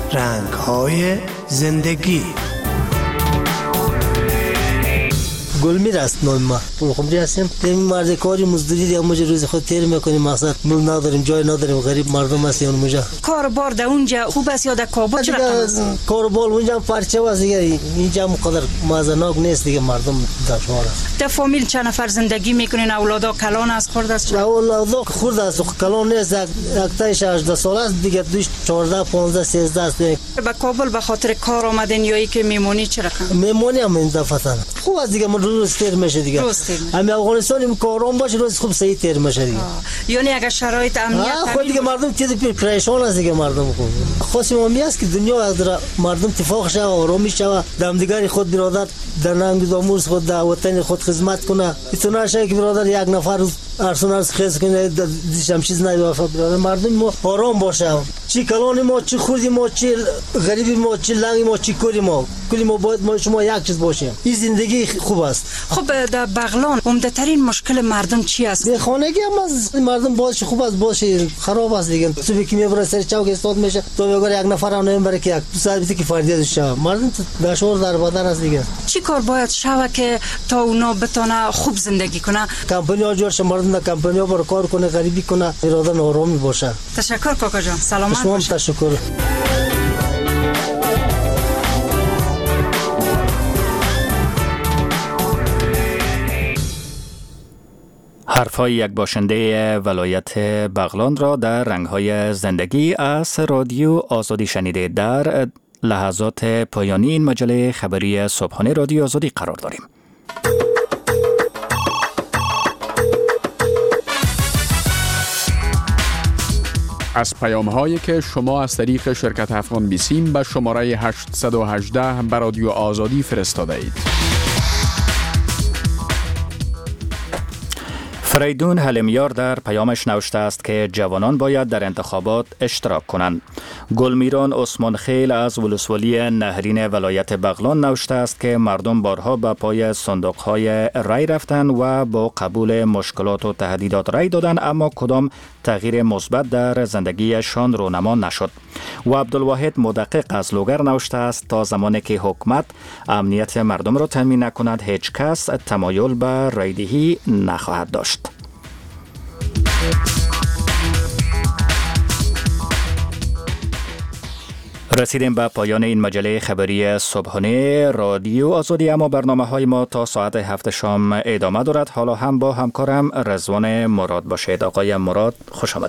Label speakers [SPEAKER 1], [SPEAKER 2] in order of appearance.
[SPEAKER 1] رنگ‌های زندگی.
[SPEAKER 2] گلمیر است نام ما. پولخمری هستیم. این مرد کاری مزدوری دیگه موج روز خود تیر میکنیم. مقصد نون نداریم، جای نداریم، غریب مردم هستیم اونجا.
[SPEAKER 3] کاربار در اونجا خوب است یا در کابل چه رقم؟
[SPEAKER 2] کاربار اونجا پرچه است دیگه. اینجا مقدر مزناک نیست دیگه، مردم دشوار است.
[SPEAKER 3] در فامیل چند نفر زندگی میکنین؟ اولادا کلان است، خرد است؟
[SPEAKER 2] اولادا خرد است، کلان نیست. اکتایش 18 سال است دیگه، دوش 14 15 13 است.
[SPEAKER 3] به کابل به خاطر کار آمدین یا اینکه میمونی چه رقم؟
[SPEAKER 2] میمونی هم این دفعه. خوب است دیگه، روز تیر میشه دیگه. همین افغانستان این کارام باشه روز خوب صحیح تیر میشه دیگه.
[SPEAKER 3] یعنی اگر شرایط امنیت
[SPEAKER 2] خود دیگه مردم چیزی پریشان است دیگه. مردم خوب خاصی ما است که دنیا از مردم اتفاق شه و آرامی شه و دمدیگری خود برادر در ننگ داموز خود در وطن خود خدمت کنه. ایتونه شه که برادر یک نفر ارسنال خیز کنه دیشم چیز نیافه. برادر مردم ما آرام باشه. چی کلانی ما، چی خوردی ما، چی غریبی ما، چی لنگی ما، چی کوری ما، کلی ما باید ما شما یک چیز باشیم. این زندگی خوب است.
[SPEAKER 3] خب در بغلان عمده ترین مشکل مردم چی است؟
[SPEAKER 2] به خانگی هم از مردم باشه خوب است، باشه خراب است دیگه. صبح که میبره سر چوک استاد میشه تو میگه یک نفر هم نمیبره که یک ساعتی که فردی شب مردم دشوار در بدن است دیگه.
[SPEAKER 3] چی کار باید شوه که تا اونا بتونه خوب زندگی کنه؟
[SPEAKER 2] کمپانی ها جور شه، مردم در کمپانی ها برای کار کنه، غریبی کنه، اراده آرامی باشه.
[SPEAKER 3] تشکر کاکا جان، سلامت
[SPEAKER 2] شما هم تشکر.
[SPEAKER 4] حرفای یک باشنده ولایت بغلان را در رنگ‌های زندگی از رادیو آزادی شنیده. در لحظات پایانی این مجله خبری صبحانه رادیو آزادی قرار داریم.
[SPEAKER 5] از پیام‌هایی که شما از طریق شرکت افغان بیسیم به شماره 818 به رادیو آزادی فرستاده اید.
[SPEAKER 4] فریدون حلیمیار در پیامش نوشته است که جوانان باید در انتخابات اشتراک کنند. گلمیران عثمان خیل از ولسوالی نهرین ولایت بغلان نوشته است که مردم بارها به پای صندوق‌های رای رفتند و با قبول مشکلات و تهدیدات رای دادند، اما کدام تغییر مثبت در زندگیشان رونما نشد. و عبدالواحد مدقق از لوگر نوشته است تا زمانی که حکومت امنیت مردم را تامین نکند هیچ کس تمایل به رایدهی نخواهد داشت. رسیدیم به پایان این مجله خبری صبحانه رادیو آزادی، اما برنامه‌های ما تا ساعت 7 شام ادامه دارد. حالا هم با همکارم رضوان مراد باشید. آقای مراد خوش آمدید.